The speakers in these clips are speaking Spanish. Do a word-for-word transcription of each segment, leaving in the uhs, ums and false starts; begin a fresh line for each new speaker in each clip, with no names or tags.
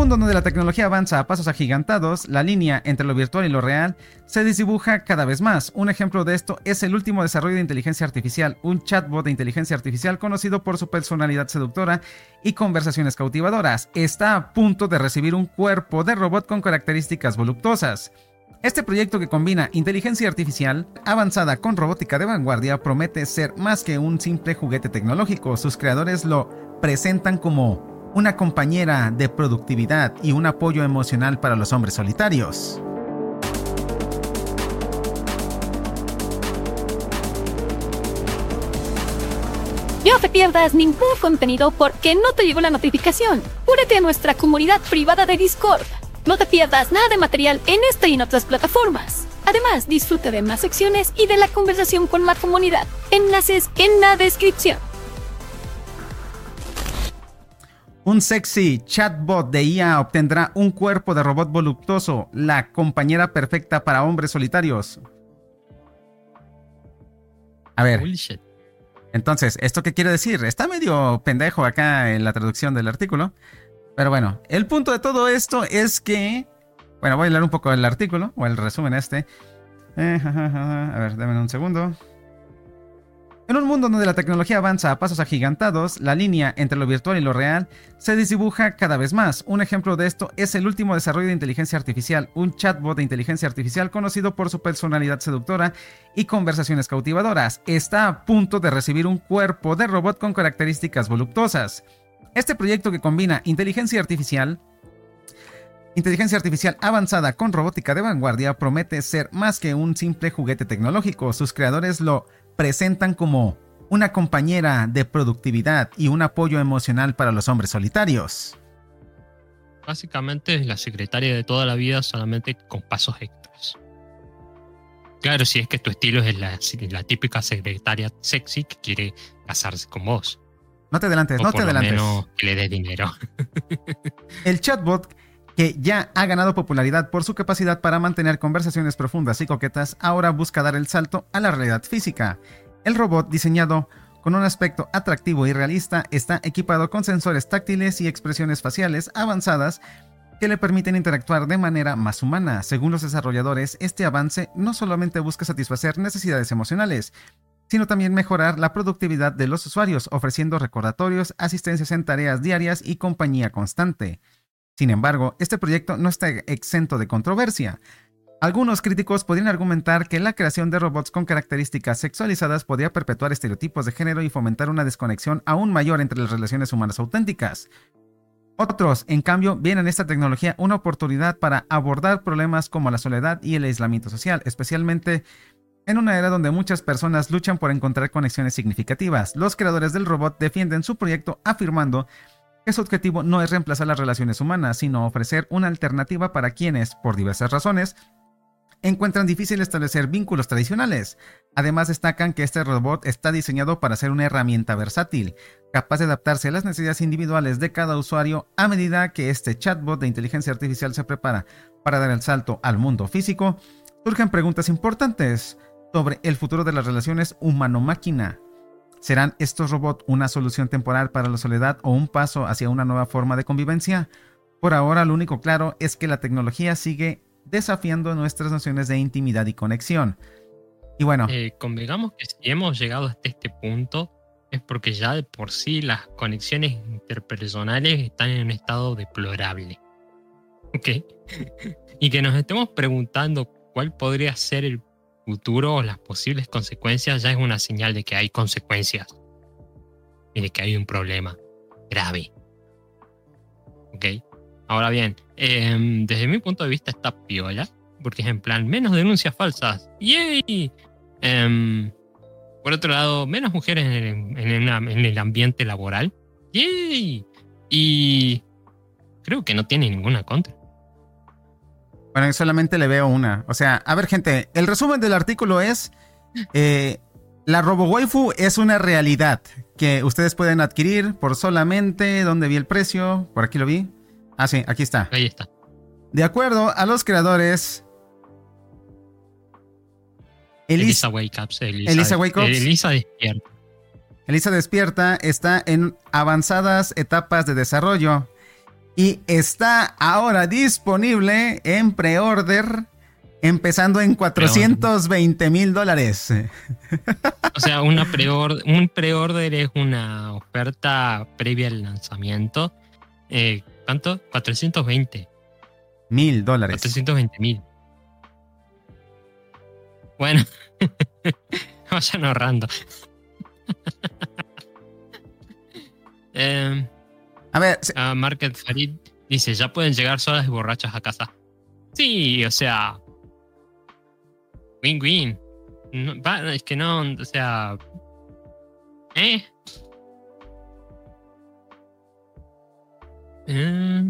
mundo donde la tecnología avanza a pasos agigantados, la línea entre lo virtual y lo real se desdibuja cada vez más. Un ejemplo de esto es el último desarrollo de inteligencia artificial, un chatbot de inteligencia artificial conocido por su personalidad seductora y conversaciones cautivadoras. Está a punto de recibir un cuerpo de robot con características voluptuosas. Este proyecto, que combina inteligencia artificial avanzada con robótica de vanguardia, promete ser más que un simple juguete tecnológico. Sus creadores lo presentan como una compañera de productividad y un apoyo emocional para los hombres solitarios.
No te pierdas ningún contenido porque no te llegó la notificación. Únete a nuestra comunidad privada de Discord. No te pierdas nada de material en esta y en otras plataformas. Además, disfruta de más secciones y de la conversación con la comunidad. Enlaces en la descripción.
Un sexy chatbot de I A obtendrá un cuerpo de robot voluptuoso, la compañera perfecta para hombres solitarios. A ver.
Bullshit.
Entonces, ¿esto qué quiere decir? Está medio pendejo acá en la traducción del artículo. Pero bueno, el punto de todo esto es que... Bueno, voy a leer un poco el artículo, o el resumen este. Eh, ja, ja, ja. A ver, denme un segundo. En un mundo donde la tecnología avanza a pasos agigantados, la línea entre lo virtual y lo real se desdibuja cada vez más. Un ejemplo de esto es el último desarrollo de inteligencia artificial, un chatbot de inteligencia artificial conocido por su personalidad seductora y conversaciones cautivadoras. Está a punto de recibir un cuerpo de robot con características voluptuosas. Este proyecto, que combina inteligencia artificial Inteligencia artificial avanzada con robótica de vanguardia, promete ser más que un simple juguete tecnológico. Sus creadores lo presentan como una compañera de productividad y un apoyo emocional para los hombres solitarios.
Básicamente es la secretaria de toda la vida, solamente con pasos extras. Claro, si es que tu estilo es la, la típica secretaria sexy que quiere casarse con vos.
No te adelantes,
o
no te adelantes.
Por lo menos que le des dinero.
El chatbot, que ya ha ganado popularidad por su capacidad para mantener conversaciones profundas y coquetas, ahora busca dar el salto a la realidad física. El robot, diseñado con un aspecto atractivo y realista, está equipado con sensores táctiles y expresiones faciales avanzadas que le permiten interactuar de manera más humana. Según los desarrolladores, este avance no solamente busca satisfacer necesidades emocionales, sino también mejorar la productividad de los usuarios, ofreciendo recordatorios, asistencias en tareas diarias y compañía constante. Sin embargo, este proyecto no está exento de controversia. Algunos críticos podrían argumentar que la creación de robots con características sexualizadas podría perpetuar estereotipos de género y fomentar una desconexión aún mayor entre las relaciones humanas auténticas. Otros, en cambio, ven en esta tecnología una oportunidad para abordar problemas como la soledad y el aislamiento social, especialmente en una era donde muchas personas luchan por encontrar conexiones significativas. Los creadores del robot defienden su proyecto afirmando que su objetivo no es reemplazar las relaciones humanas, sino ofrecer una alternativa para quienes, por diversas razones, encuentran difícil establecer vínculos tradicionales. Además, destacan que este robot está diseñado para ser una herramienta versátil, capaz de adaptarse a las necesidades individuales de cada usuario. A medida que este chatbot de inteligencia artificial se prepara para dar el salto al mundo físico, surgen preguntas importantes sobre el futuro de las relaciones humano-máquina. ¿Serán estos robots una solución temporal para la soledad o un paso hacia una nueva forma de convivencia? Por ahora, lo único claro es que la tecnología sigue desafiando nuestras nociones de intimidad y conexión. Y bueno,
eh, convengamos que si hemos llegado hasta este punto es porque ya de por sí las conexiones interpersonales están en un estado deplorable. ¿Ok? Y que nos estemos preguntando cuál podría ser el futuro o las posibles consecuencias ya es una señal de que hay consecuencias y de que hay un problema grave. ¿Ok? Ahora bien, eh, desde mi punto de vista está piola, porque es en plan menos denuncias falsas. ¡Yay! Eh, por otro lado, menos mujeres en el, en, el, en el ambiente laboral. ¡Yay! Y creo que no tiene ninguna contra.
Bueno, solamente le veo una. O sea, a ver, gente, el resumen del artículo es eh, la RoboWaifu es una realidad que ustedes pueden adquirir por solamente, ¿dónde vi el precio? Por aquí lo vi. Ah, sí, aquí está.
Ahí está.
De acuerdo a los creadores,
Elisa, Elisa Wake Up. Elisa,
Elisa Wake Up.
Elisa Despierta.
Elisa Despierta está en avanzadas etapas de desarrollo Y está ahora disponible en pre-order, empezando en cuatrocientos veinte mil dólares.
O sea, una pre-order, un pre-order es una oferta previa al lanzamiento. Eh, ¿Cuánto? cuatrocientos veinte.
Mil dólares.
cuatrocientos veinte mil. Bueno, vayan ahorrando. eh,
a ver,
uh, Market Farid dice: ya pueden llegar solas y borrachas a casa. Sí, o sea, win-win. No, va, es que no, o sea, ¿eh? eh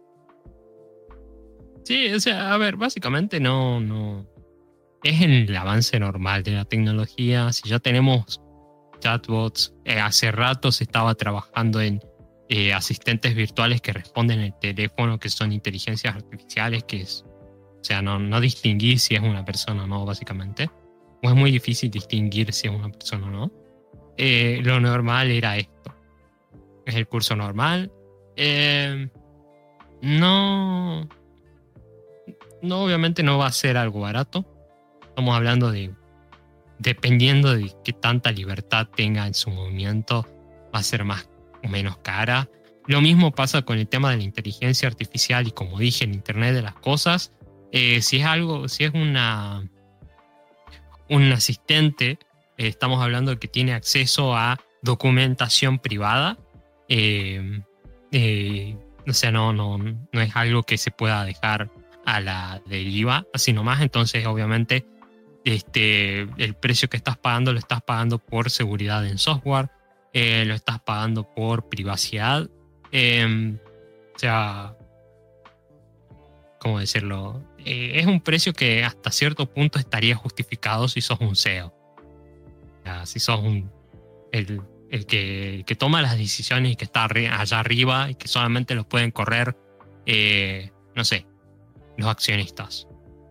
sí, o sea, a ver, básicamente no, no. Es el avance normal de la tecnología. Si ya tenemos chatbots, eh, hace rato se estaba trabajando en eh, asistentes virtuales que responden el teléfono, que son inteligencias artificiales, que es, o sea, no, no distinguir si es una persona o no, básicamente. O es muy difícil distinguir si es una persona o no. Eh, lo normal era esto. Es el curso normal. Eh, no, no, obviamente no va a ser algo barato. Estamos hablando de, dependiendo de qué tanta libertad tenga en su movimiento, va a ser más o menos cara. Lo mismo pasa con el tema de la inteligencia artificial y, como dije, el Internet de las cosas. Eh, si es algo, si es una un asistente, eh, estamos hablando de que tiene acceso a documentación privada. Eh, eh, o sea, no, no, no es algo que se pueda dejar a la deriva, así nomás. Entonces, obviamente, Este, el precio que estás pagando lo estás pagando por seguridad en software, eh, lo estás pagando por privacidad, eh, o sea, ¿cómo decirlo? Eh, es un precio que hasta cierto punto estaría justificado si sos un C E O, o sea, si sos un, el, el, que, el que toma las decisiones y que está allá arriba y que solamente lo pueden correr, eh, no sé, los accionistas.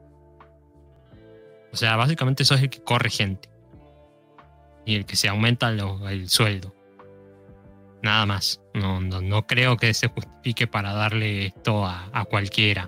O sea, básicamente eso es el que corre gente. Y el que se aumenta lo, el sueldo. Nada más. No, no, no creo que se justifique para darle esto a, a cualquiera.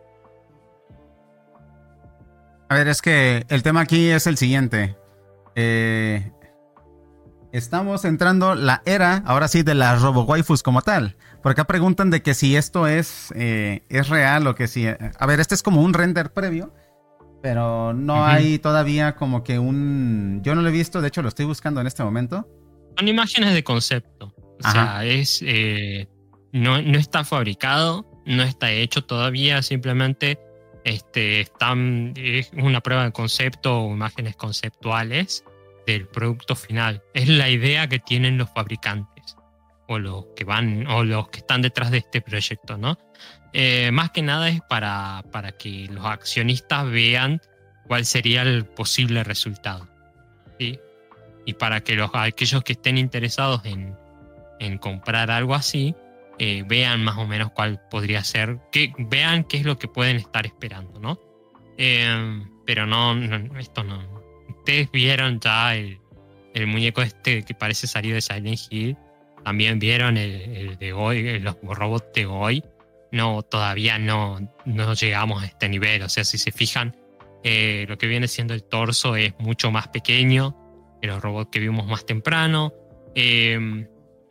A ver, es que el tema aquí es el siguiente. Eh, estamos entrando la era, ahora sí, de las robo-waifus como tal. Por acá preguntan de que si esto es, eh, es real o que si... A ver, este es como un render previo. Pero no uh-huh. hay todavía como que un... Yo no lo he visto, de hecho lo estoy buscando en este momento.
Son imágenes de concepto. O Ajá. sea, es eh, no, no está fabricado, no está hecho todavía, simplemente este, están, es una prueba de concepto o imágenes conceptuales del producto final. Es la idea que tienen los fabricantes o los que van o los que están detrás de este proyecto, ¿no? Eh, más que nada es para, para que los accionistas vean cuál sería el posible resultado, ¿sí? Y para que los, aquellos que estén interesados en, en comprar algo así eh, vean más o menos cuál podría ser, que vean qué es lo que pueden estar esperando, ¿no? Eh, pero no, no, esto no. Ustedes vieron ya el, el muñeco este que parece salir de Silent Hill. También vieron el, el de hoy, los robots de hoy. No, todavía no, no llegamos a este nivel. O sea, si se fijan, eh, lo que viene siendo el torso es mucho más pequeño que los robots que vimos más temprano. Eh,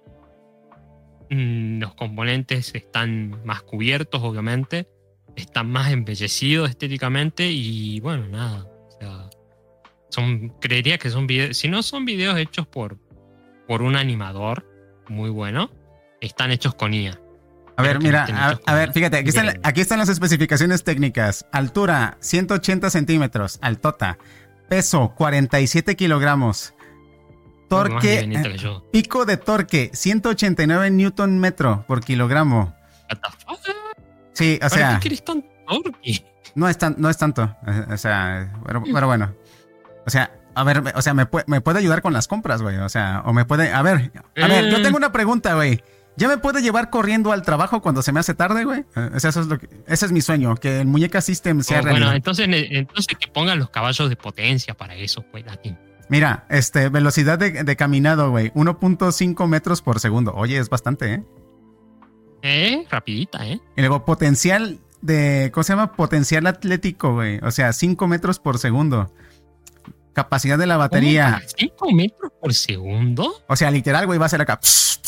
los componentes están más cubiertos, obviamente. Están más embellecidos estéticamente. Y bueno, nada. O sea, son, creería que son videos. Si no son videos hechos por, por un animador muy bueno, están hechos con I A.
A ver, mira, a, a ver, fíjate, aquí están, aquí están las especificaciones técnicas. Altura, ciento ochenta centímetros, altota. Peso, cuarenta y siete kilogramos. Torque, eh, pico de torque, ciento ochenta y nueve newton metro por kilogramo. Sí, o sea...
¿Para qué quieres tanto torque?
No es, tan, no es tanto, o sea, pero, pero bueno. O sea, a ver, o sea, me puede, me puede ayudar con las compras, güey. O sea, o me puede... A ver, a ver, yo tengo una pregunta, güey. ¿Ya me puede llevar corriendo al trabajo cuando se me hace tarde, güey? O sea, eso es lo que, ese es mi sueño, que el Muñeca System sea oh, realidad.
Bueno, entonces, entonces que pongan los caballos de potencia para eso, güey, aquí.
Mira, este, velocidad de, de caminado, güey, uno punto cinco metros por segundo. Oye, es bastante, ¿eh?
Eh, rapidita, ¿eh?
Y luego potencial de, ¿cómo se llama? Potencial atlético, güey. O sea, cinco metros por segundo. Capacidad de la batería.
¿cinco metros por segundo?
O sea, literal, güey, va a ser acá.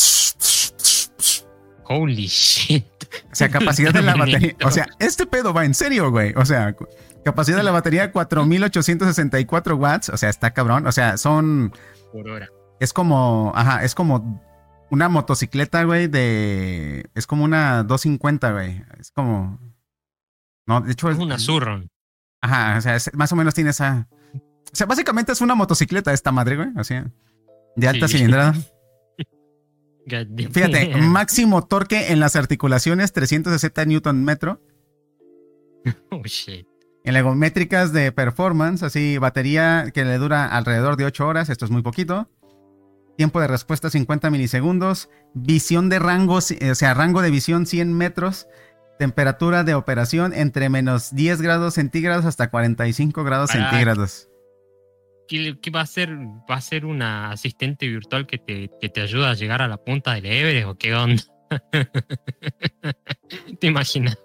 Holy shit.
O sea, capacidad de la batería. O sea, este pedo va en serio, güey. O sea, capacidad de la batería cuatro mil ochocientos sesenta y cuatro watts. O sea, está cabrón. O sea, son...
Por hora.
Es como... Ajá, es como una motocicleta, güey, de... Es como una doscientos cincuenta, güey. Es como... No, de hecho...
Es una Surron.
Ajá, o sea, es, más o menos tiene esa... O sea, básicamente es una motocicleta esta madre, güey. Así, de alta sí. cilindrada. Fíjate, máximo torque en las articulaciones, trescientos sesenta newton metro.
Oh, shit.
En luego, métricas de performance, así, batería que le dura alrededor de ocho horas, esto es muy poquito. Tiempo de respuesta cincuenta milisegundos. Visión de rango, o sea, rango de visión cien metros. Temperatura de operación entre menos diez grados centígrados hasta cuarenta y cinco grados Para... centígrados.
¿Qué, ¿Qué va a ser? ¿Va a ser una asistente virtual que te, que te ayuda a llegar a la punta del Everest o qué onda? ¿Te imaginas?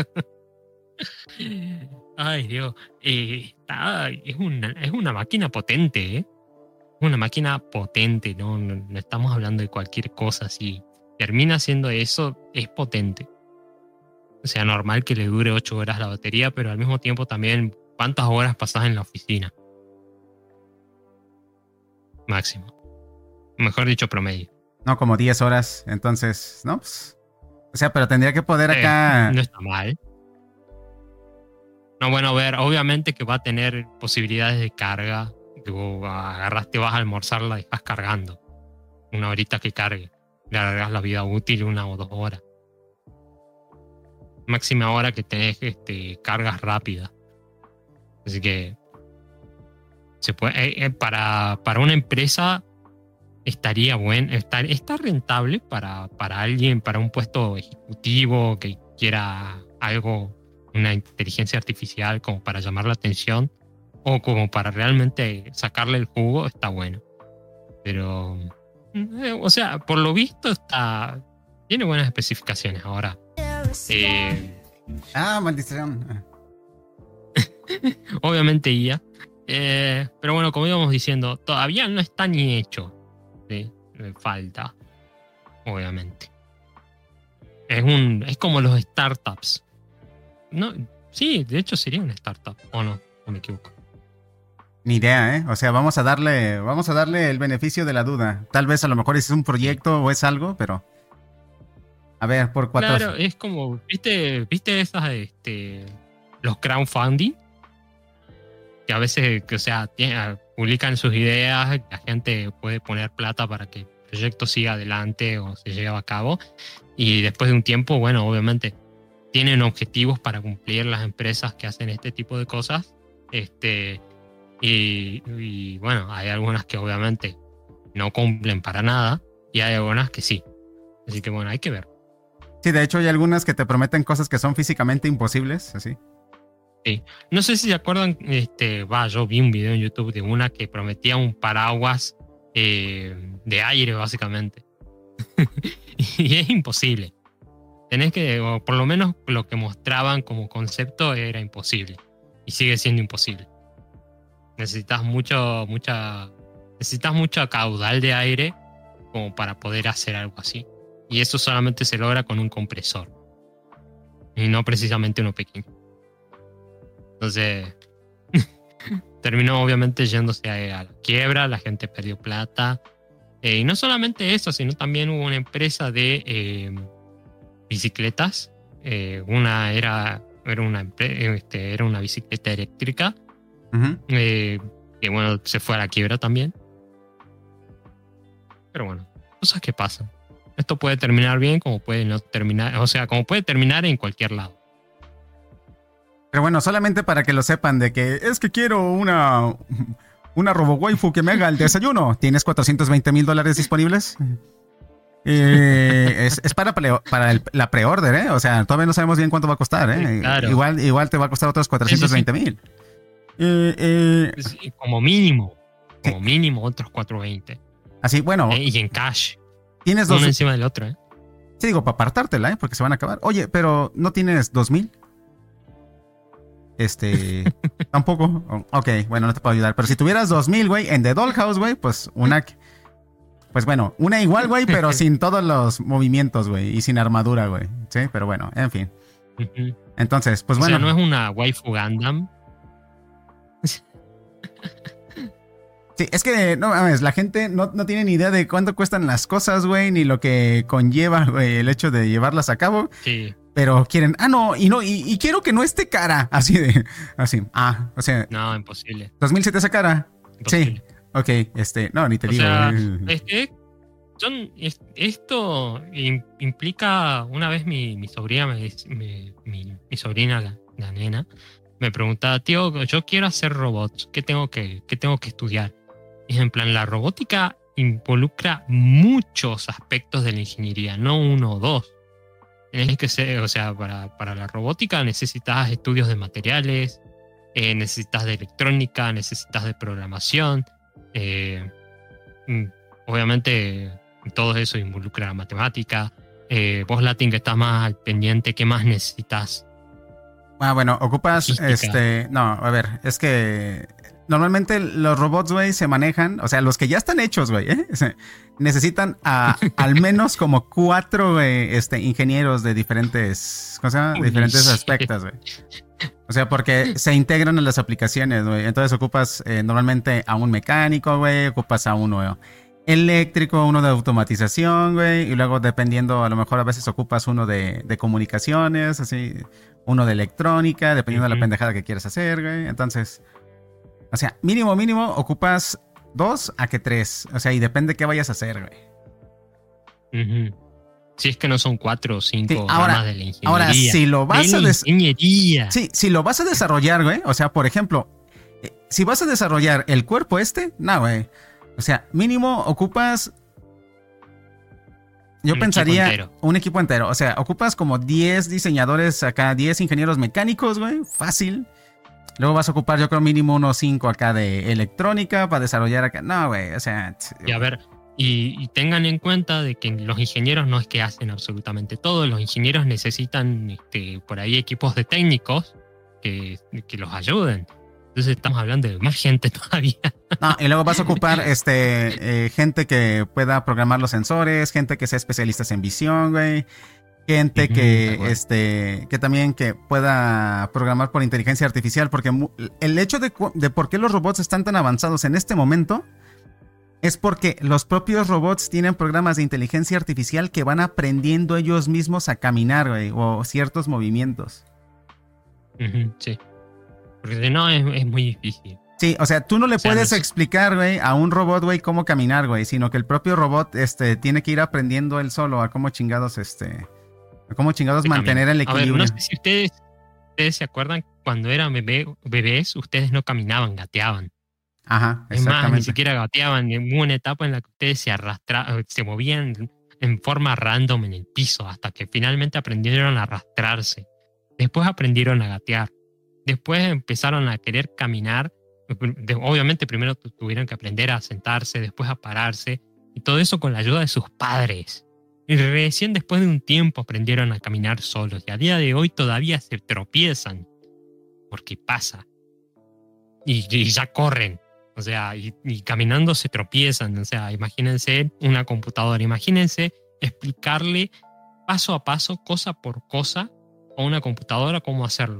Ay, Dios. Eh, está, es, una, es una máquina potente, ¿eh? Una máquina potente, ¿no? No, no estamos hablando de cualquier cosa. Si termina siendo eso, es potente. O sea, normal que le dure ocho horas la batería, pero al mismo tiempo también, ¿cuántas horas pasas en la oficina? Máximo. Mejor dicho, promedio.
No, como diez horas. Entonces, ¿no? Pues, o sea, pero tendría que poder acá...
Eh, no está mal. No, bueno, a ver, obviamente que va a tener posibilidades de carga. Tú agarras, te vas a almorzar, la dejas cargando. Una horita que cargue. Le alargas la vida útil una o dos horas. Máxima hora que tenés este, cargas rápidas. Así que... Se puede, eh, para, para una empresa estaría bueno, está, está rentable para, para alguien, para un puesto ejecutivo que quiera algo, una inteligencia artificial como para llamar la atención o como para realmente sacarle el jugo, está bueno. Pero, eh, o sea, por lo visto está, tiene buenas especificaciones ahora. Eh,
ah, maldición.
Obviamente I A. Eh, pero bueno, como íbamos diciendo, todavía no está ni hecho. ¿Sí? Falta, obviamente. Es un, es como los startups. No, sí, de hecho sería una startup, o no, no me equivoco.
Ni idea, ¿eh? O sea, vamos a darle, vamos a darle el beneficio de la duda. Tal vez a lo mejor es un proyecto o es algo, pero a ver, por cuatro.
Claro, es como, viste, viste esas, este, los crowdfunding. Que a veces, que, o sea, tiene, publican sus ideas, la gente puede poner plata para que el proyecto siga adelante o se lleve a cabo. Y después de un tiempo, bueno, obviamente tienen objetivos para cumplir las empresas que hacen este tipo de cosas. Este, y, y bueno, hay algunas que obviamente no cumplen para nada y hay algunas que sí. Así que bueno, hay que ver.
Sí, de hecho hay algunas que te prometen cosas que son físicamente imposibles, así.
Sí. No sé si se acuerdan, este, va, yo vi un video en YouTube de una que prometía un paraguas eh, de aire, básicamente. Y es imposible. Tenés que, o por lo menos lo que mostraban como concepto era imposible. Y sigue siendo imposible. Necesitas mucho, mucha, necesitas mucho caudal de aire como para poder hacer algo así. Y eso solamente se logra con un compresor. Y no precisamente uno pequeño. Entonces, terminó obviamente yéndose a, a la quiebra, la gente perdió plata. Eh, y no solamente eso, sino también hubo una empresa de eh, bicicletas. Eh, una era, era, una, este, era una bicicleta eléctrica. Uh-huh. eh, que bueno, se fue a la quiebra también. Pero bueno, cosas que pasan. Esto puede terminar bien como puede no terminar, o sea, como puede terminar en cualquier lado.
Pero bueno, solamente para que lo sepan de que es que quiero una una robo-waifu que me haga el desayuno. ¿Tienes cuatrocientos veinte mil dólares disponibles? Eh, es, es para, pre, para el, la pre-order, ¿eh? O sea, todavía no sabemos bien cuánto va a costar, ¿eh? Sí, claro. Igual, igual te va a costar otros cuatrocientos veinte mil. Sí, sí.
eh, eh, sí, como mínimo, como sí. mínimo otros cuatrocientos veinte.
Así, bueno.
Eh, y en cash.
Tienes
uno
dos,
encima del otro, ¿eh?
Sí, digo, para apartártela, ¿eh? Porque se van a acabar. Oye, pero ¿no tienes dos mil? Este... Tampoco. Oh, ok, bueno, no te puedo ayudar. Pero si tuvieras dos mil, güey, en The Dollhouse, güey, pues una... Pues bueno, una igual, güey, pero sin todos los movimientos, güey. Y sin armadura, güey. Sí, pero bueno, en fin.
Uh-huh.
Entonces, pues
o
bueno.
O sea, no es una waifu Gundam.
Sí, es que, no mames, la gente no, no tiene ni idea de cuánto cuestan las cosas, güey, ni lo que conlleva, güey, el hecho de llevarlas a cabo.
Sí.
Pero quieren, ah, no, y no, y, y quiero que no esté cara. Así de, así, ah, o sea.
No, imposible.
¿dos mil siete esa cara?
Imposible.
Sí, ok, este, no, ni te
o
digo.
Sea,
eh.
este, son, es, esto implica, una vez mi, mi sobrina, me, mi, mi, mi sobrina, la, la nena, me preguntaba, tío, yo quiero hacer robots, ¿qué tengo que, qué tengo que estudiar? Y en plan, la robótica involucra muchos aspectos de la ingeniería, no uno o dos. Tienes que ser, o sea, para, para la robótica necesitas estudios de materiales, eh, necesitas de electrónica, necesitas de programación. Eh, obviamente, todo eso involucra la matemática. Eh, vos, Latin, que estás más al pendiente, ¿qué más necesitas?
Ah, bueno, ocupas,
Logística.
este, no, a ver, es que normalmente los robots, güey, se manejan, o sea, los que ya están hechos, güey, ¿eh? necesitan a, al menos como cuatro, güey, este, ingenieros de diferentes, ¿cómo se llama? De diferentes aspectos, güey. O sea, porque se integran en las aplicaciones, güey. Entonces ocupas eh, normalmente a un mecánico, güey, ocupas a uno, güey, eléctrico, uno de automatización, güey, y luego dependiendo, a lo mejor a veces ocupas uno de, de comunicaciones, así, uno de electrónica, dependiendo uh-huh. de la pendejada que quieras hacer, güey. Entonces, o sea, mínimo, mínimo, ocupas dos a que tres, o sea, y depende de qué vayas a hacer, güey.
Uh-huh. Si es que no son cuatro o cinco
sí, ahora,
ramas de la ingeniería.
Ahora, si lo vas
de
a des-
ingeniería.
Sí, si lo vas a desarrollar, güey, o sea, por ejemplo, si vas a desarrollar el cuerpo este, no, güey. O sea, mínimo ocupas. Yo un pensaría equipo un equipo entero. O sea, ocupas como diez diseñadores acá, diez ingenieros mecánicos, güey. Fácil. Luego vas a ocupar, yo creo, mínimo unos cinco acá de electrónica para desarrollar acá. No, güey, o sea.
Y a ver, y, y tengan en cuenta de que los ingenieros no es que hacen absolutamente todo. Los ingenieros necesitan este, por ahí equipos de técnicos que, que los ayuden. Entonces estamos hablando de más gente todavía.
No, y luego vas a ocupar este, eh, gente que pueda programar los sensores, gente que sea especialistas en visión, güey. Gente uh-huh, que, bueno. este, que también que pueda programar por inteligencia artificial, porque el hecho de, de por qué los robots están tan avanzados en este momento es porque los propios robots tienen programas de inteligencia artificial que van aprendiendo ellos mismos a caminar, güey, o ciertos movimientos.
Uh-huh, sí. Porque si no, es, es muy difícil.
Sí, o sea, tú no le
o sea,
puedes
no
explicar, güey, a un robot, güey, cómo caminar, güey, sino que el propio robot, este, tiene que ir aprendiendo él solo a cómo chingados, este, a cómo chingados sí, mantener el equilibrio.
A ver, no sé si ustedes, ustedes se acuerdan, cuando eran bebé, bebés, ustedes no caminaban, gateaban.
Ajá,
es más, ni siquiera gateaban. Hubo una etapa en la que ustedes se arrastraban, se movían en forma random en el piso, hasta que finalmente aprendieron a arrastrarse. Después aprendieron a gatear. Después empezaron a querer caminar. Obviamente primero tuvieron que aprender a sentarse, después a pararse. Y todo eso con la ayuda de sus padres. Y recién después de un tiempo aprendieron a caminar solos. Y a día de hoy todavía se tropiezan. Porque pasa. Y, y ya corren. O sea, y, y caminando se tropiezan. O sea, imagínense una computadora. Imagínense explicarle paso a paso, cosa por cosa, a una computadora cómo hacerlo.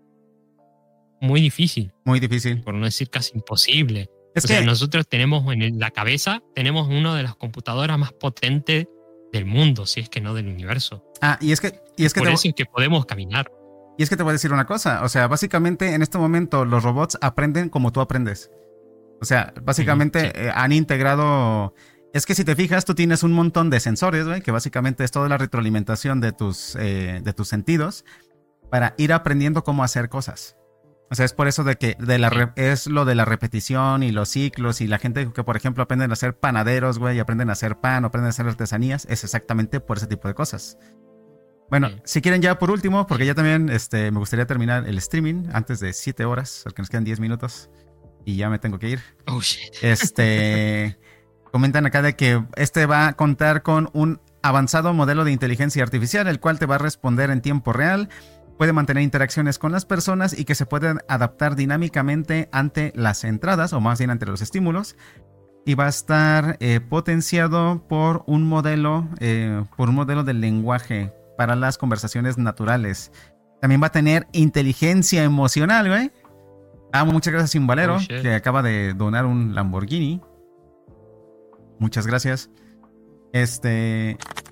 Muy difícil.
Muy difícil.
Por no decir casi imposible.
Es
o
que
sea, nosotros tenemos en la cabeza, tenemos una de las computadoras más potentes del mundo, si es que no del universo.
Ah, y es que... Y es que
por
te...
eso es que podemos caminar.
Y es que te voy a decir una cosa. O sea, básicamente en este momento los robots aprenden como tú aprendes. O sea, básicamente uh-huh, sí. eh, han integrado... Es que si te fijas, tú tienes un montón de sensores, güey, que básicamente es toda la retroalimentación de tus, eh, de tus sentidos para ir aprendiendo cómo hacer cosas. O sea, es por eso de que de la re- es lo de la repetición y los ciclos y la gente que, por ejemplo, aprenden a ser panaderos, güey, y aprenden a hacer pan, o aprenden a hacer artesanías, es exactamente por ese tipo de cosas. Bueno, sí. Si quieren ya por último, porque ya también este, me gustaría terminar el streaming antes de siete horas, porque nos quedan diez minutos y ya me tengo que ir.
Oh, shit.
Este, comentan acá de que este va a contar con un avanzado modelo de inteligencia artificial, el cual te va a responder en tiempo real, puede mantener interacciones con las personas y que se pueden adaptar dinámicamente ante las entradas, o más bien ante los estímulos. Y va a estar eh, potenciado por un modelo, eh, por un modelo de lenguaje para las conversaciones naturales. También va a tener inteligencia emocional, güey. Ah, muchas gracias, Simbalero,
Oh, shit.
que acaba de donar un Lamborghini. Muchas gracias. Este.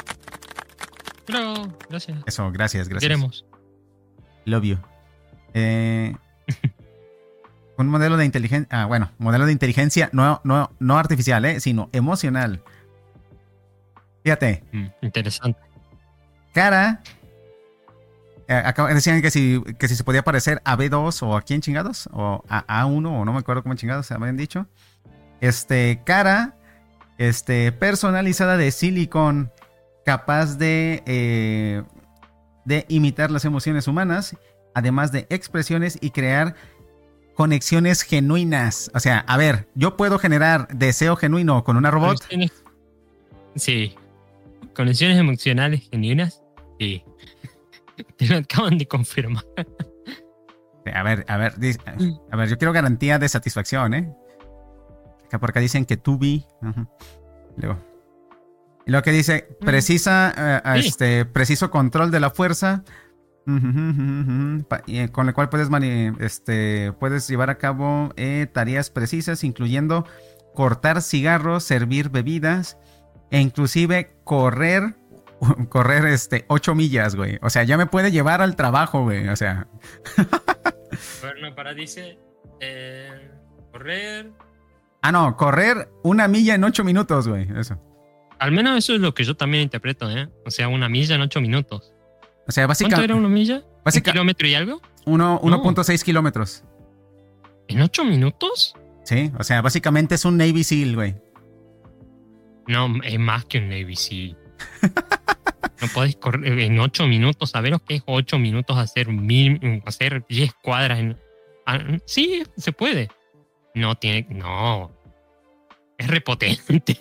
Pero, gracias.
Eso, gracias, gracias.
Queremos.
Love you. Eh, un modelo de inteligencia. Ah, bueno, modelo de inteligencia no, no, no artificial, eh, sino emocional. Fíjate,
Mm, interesante.
cara. Eh, acá decían que si, que si se podía parecer a B dos o a quién chingados, o a A uno, o no me acuerdo cómo chingados se habían dicho. Este, cara, este, personalizada de silicón, capaz de, eh, de imitar las emociones humanas, además de expresiones y crear conexiones genuinas. O sea, a ver, yo puedo generar deseo genuino con una robot.
Conexiones- Sí. Conexiones emocionales genuinas. Sí. Te lo acaban de confirmar.
A ver, a ver, dice- a ver, yo quiero garantía de satisfacción, ¿eh? Acá por acá dicen que to be. Ajá. Luego. Y lo que dice, precisa, eh, a
Sí.
este, preciso control de la fuerza. Ujú, ujú, ujú, pa- y, eh, con el cual puedes, mani- este, puedes llevar a cabo eh, tareas precisas, incluyendo cortar cigarros, servir bebidas e inclusive correr, correr este, ocho millas, güey. O sea, ya me puede llevar al trabajo, güey. O sea,
Bueno, para dice eh, correr.
ah, no, correr una milla en ocho minutos, güey. Eso.
Al menos eso es lo que yo también interpreto, ¿eh? O sea, una milla en ocho minutos.
O sea,
¿Cuánto
básicamente,
era una milla?
básica-
¿Un kilómetro y algo?
uno- uno punto seis kilómetros.
¿En ocho minutos?
Sí, o sea, básicamente es un Navy SEAL, güey.
No, es más que un Navy SEAL. No podés correr en ocho minutos. ¿Sabés lo que es ocho minutos hacer mil, hacer diez cuadras? En, ah, sí, se puede. No tiene. No. Es repotente.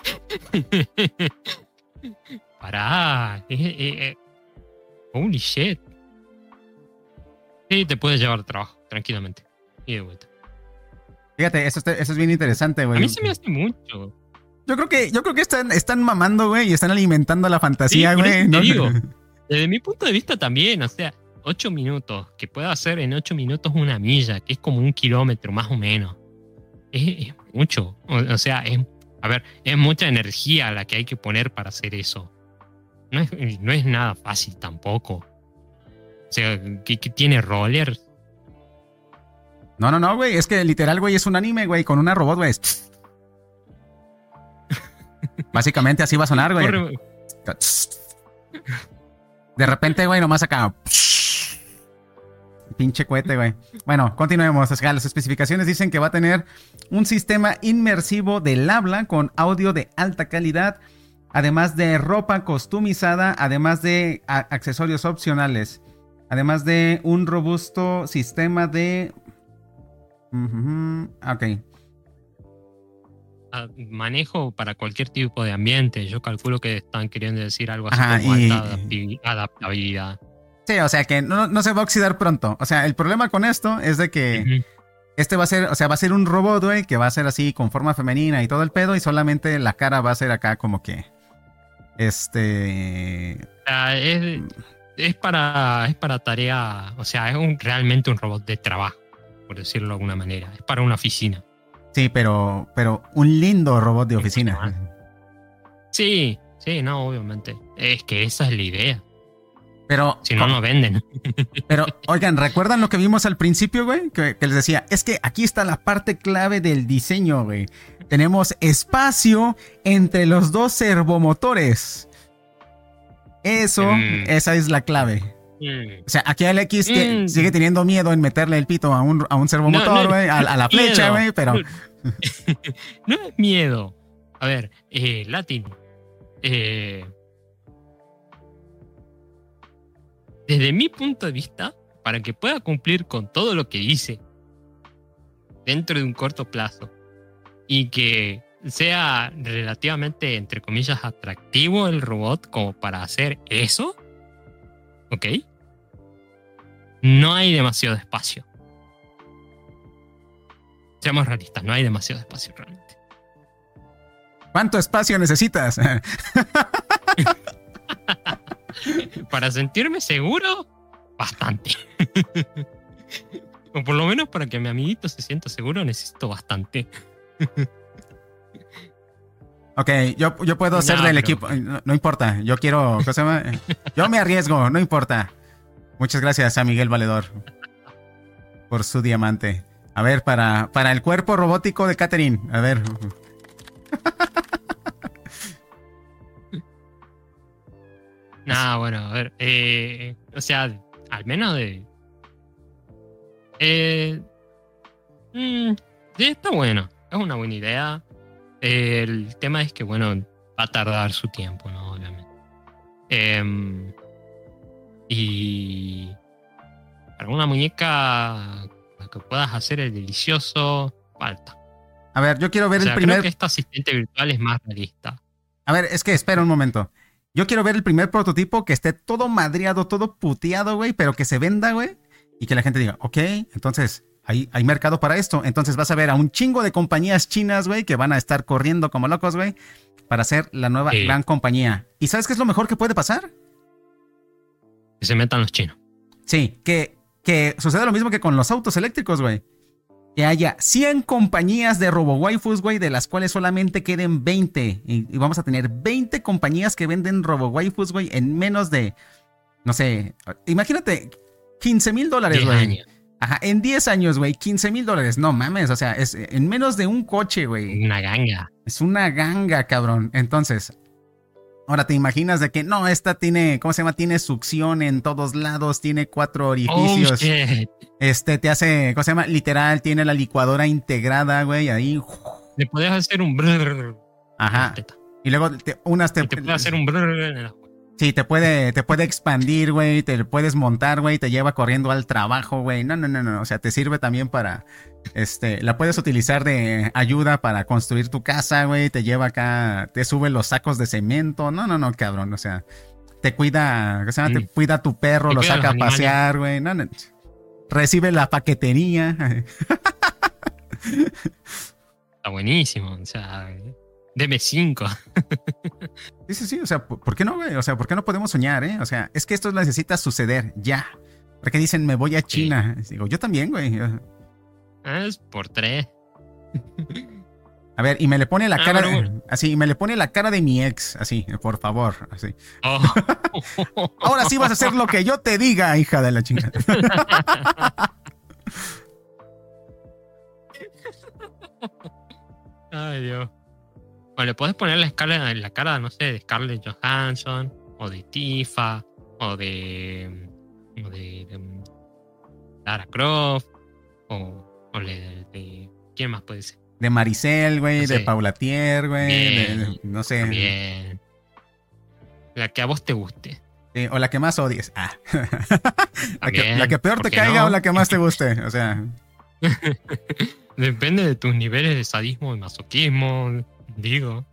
Pará. Es- es- es- holy shit. Sí, te puedes llevar al trabajo, tranquilamente. Y de vuelta.
Fíjate, eso, está- eso es bien interesante,
A
güey.
mí se me hace mucho.
Yo creo que, yo creo que están, están mamando, güey, y están alimentando la fantasía,
Sí, por
güey.
eso te
¿no?
digo. Desde mi punto de vista también, o sea, ocho minutos, que pueda hacer en ocho minutos una milla, que es como un kilómetro más o menos. Es, es mucho. O, o sea, es, a ver, es mucha energía la que hay que poner para hacer eso. No es, no es nada fácil tampoco. O sea, que, que tiene rollers.
No, no, no, güey. Es que literal, güey, es un anime, güey, con una robot, güey. Básicamente así va a sonar, güey.
Corre-
De repente, güey, nomás acá. Pinche cohete, güey. Bueno, continuemos. O sea, las especificaciones dicen que va a tener un sistema inmersivo del habla con audio de alta calidad, además de ropa customizada, además de a- accesorios opcionales, además de un robusto sistema de... Ujú, ok.
a- manejo para cualquier tipo de ambiente. Yo calculo que están queriendo decir algo así
Ajá,
como
y-
alta adapti- adaptabilidad.
Sí, o sea que no, no se va a oxidar pronto. O sea, el problema con esto es de que
Ujú.
este va a ser, o sea, va a ser un robot, güey, que va a ser así con forma femenina y todo el pedo, y solamente la cara va a ser acá como que. Este.
O sea, es, es para, es para tarea, o sea, es un, realmente un robot de trabajo, por decirlo de alguna manera. Es para una oficina.
Sí, pero. Pero un lindo robot de oficina.
Sí, sí, no, obviamente. Es que esa es la idea.
Pero.
Si no, no venden.
Pero, oigan, ¿recuerdan lo que vimos al principio, güey? Que, que les decía, es que aquí está la parte clave del diseño, güey. Tenemos espacio entre los dos servomotores. Eso,
Mm.
esa es la clave.
Mm.
O sea, aquí el X te-
Mm.
sigue teniendo miedo en meterle el pito a un, a un servomotor,
No, no,
güey, a, a la flecha,
miedo.
güey, pero...
No es miedo. A ver, eh, Latin. Eh, desde mi punto de vista, para que pueda cumplir con todo lo que dice dentro de un corto plazo y que sea relativamente, entre comillas, atractivo el robot como para hacer eso, ¿ok? No hay demasiado espacio. Seamos realistas, no hay demasiado espacio realmente.
¿Cuánto espacio necesitas?
Para sentirme seguro, bastante. O por lo menos para que mi amiguito se sienta seguro, necesito bastante.
Ok, yo, yo puedo ser
No,
del
pero-
equipo. No, no importa, yo quiero. ¿Cómo se llama? Yo me arriesgo, no importa. Muchas gracias a Miguel Valedor por su diamante. A ver, para, para el cuerpo robótico de Catherine. A ver.
Nah, bueno, a ver. Eh, o sea, al menos de. Eh, mm, sí, está bueno. Es una buena idea. Eh, el tema es que, bueno, va a tardar su tiempo, ¿no? Obviamente. Em, y. Para una muñeca la que puedas hacer el delicioso, falta.
A ver, yo quiero ver
O sea,
el primer.
creo que este asistente virtual es más realista.
A ver, es que espera un momento. Yo quiero ver el primer prototipo que esté todo madreado, todo puteado, güey, pero que se venda, güey. Y que la gente diga, ok, entonces hay, hay mercado para esto. Entonces vas a ver a un chingo de compañías chinas, güey, que van a estar corriendo como locos, güey, para hacer la nueva
Sí.
gran compañía. ¿Y sabes qué es lo mejor que puede pasar?
Que se metan los chinos.
Sí, que, que sucede lo mismo que con los autos eléctricos, güey. Que haya cien compañías de robo-waifus, güey, de las cuales solamente queden veinte. Y, y vamos a tener veinte compañías que venden robo-waifus, güey, en menos de, no sé, imagínate, quince mil dólares,
diez
güey.
años.
Ajá, en diez años, güey, quince mil dólares. No mames, o sea, es en menos de un coche, güey.
Una ganga.
Es una ganga, cabrón. Entonces, ahora te imaginas de que, no, esta tiene, ¿cómo se llama? Tiene succión en todos lados, tiene cuatro
Oh,
orificios.
shit.
Este, te hace, ¿cómo se llama? Literal, tiene la licuadora integrada, güey, ahí.
Le podés hacer un brrr.
Ajá.
en la teta.
Y luego te- unas te,
Y te puede hacer un brrr en la.
sí, te puede, te puede expandir, güey, te puedes montar, güey, te lleva corriendo al trabajo, güey. No, no, no, no, o sea, te sirve también para, este, la puedes utilizar de ayuda para construir tu casa, güey, te lleva acá, te sube los sacos de cemento. No, no, no, cabrón, o sea, te cuida, o sea, te
Mm.
cuida tu perro,
Te
lo
cuida
saca a
los animales.
pasear, güey. No, no. Recibe la paquetería.
Está buenísimo. O sea, deme cinco.
Sí, sí, sí, o sea, ¿por por qué no, güey? O sea, ¿por qué no podemos soñar, eh? O sea, es que esto necesita suceder ya. Porque dicen, me voy a China. Digo, yo también, güey.
Es por tres.
A ver, y me le pone la
Ah,
cara,
pero bueno.
así, y me le pone la cara de mi ex, así, por favor, así.
Oh.
Ahora sí vas a hacer lo que yo te diga, hija de la chingada.
Ay, Dios. O le podés poner la, escala, la cara, no sé, de Scarlett Johansson, o de Tifa, o de. o de. de Lara Croft, o, o le- de. ¿Quién más puede ser?
De Maricel, güey,
No sé.
de Paula Tier, güey,
Bien.
de- de- no sé.
También. La que a vos te guste.
Sí, o la que más odies. Ah. la, que,
También,
la que peor
¿por
te
qué
caiga
no?
o la que más te guste. O sea,
Depende de tus niveles de sadismo y masoquismo, digo.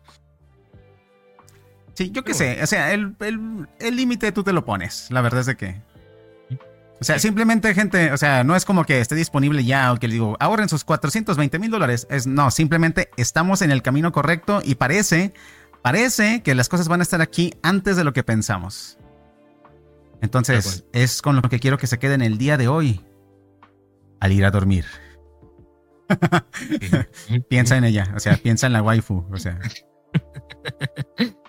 sí, yo qué
Pero
sé. O sea, el el- el límite tú te lo pones. La verdad es de que. O sea, simplemente, gente, o sea, no es como que esté disponible ya o que le digo, ahorren sus cuatrocientos veinte mil dólares. Es, no, simplemente estamos en el camino correcto y parece, parece que las cosas van a estar aquí antes de lo que pensamos. Entonces, es con lo que quiero que se queden el día de hoy al ir a dormir. Piensa en ella, o sea, piensa en la waifu, o sea.